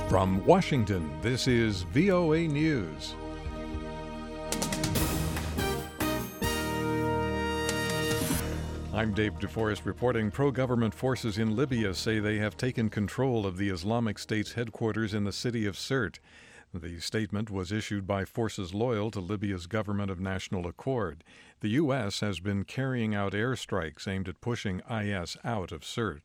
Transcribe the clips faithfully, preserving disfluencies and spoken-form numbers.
From Washington, this is V O A News. I'm Dave DeForest reporting. Pro-government forces in Libya say they have taken control of the Islamic State's headquarters in the city of Sirte. The statement was issued by forces loyal to Libya's government of national accord. The U S has been carrying out airstrikes aimed at pushing I S out of Sirte.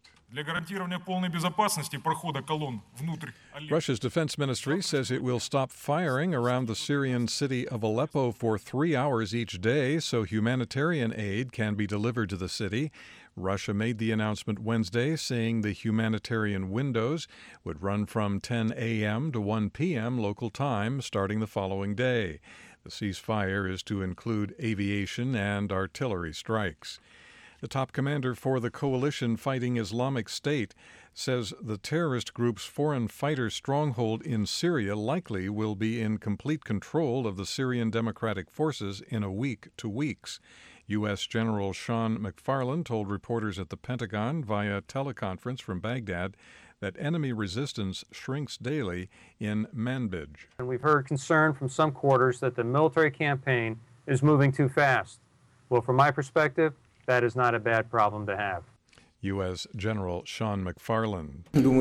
Russia's defense ministry says it will stop firing around the Syrian city of Aleppo for three hours each day so humanitarian aid can be delivered to the city. Russia made the announcement Wednesday, saying the humanitarian windows would run from ten a.m. to one p.m. local time starting the following day. The ceasefire is to include aviation and artillery strikes. The top commander for the coalition fighting Islamic State says the terrorist group's foreign fighter stronghold in Syria likely will be in complete control of the Syrian Democratic Forces in a week to weeks. U S. General Sean McFarland told reporters at the Pentagon via teleconference from Baghdad that enemy resistance shrinks daily in Manbij. And we've heard concern from some quarters that the military campaign is moving too fast. Well, from my perspective, that is not a bad problem to have. U S. General Sean McFarland.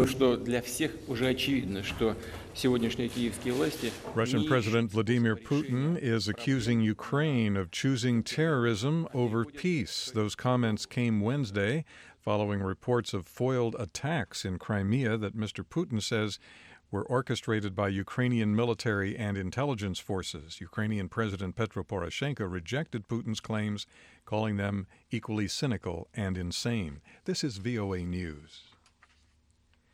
Russian President Vladimir Putin is accusing Ukraine of choosing terrorism over peace. Those comments came Wednesday following reports of foiled attacks in Crimea that Mister Putin says were orchestrated by Ukrainian military and intelligence forces. Ukrainian President Petro Poroshenko rejected Putin's claims, calling them equally cynical and insane. This is V O A News.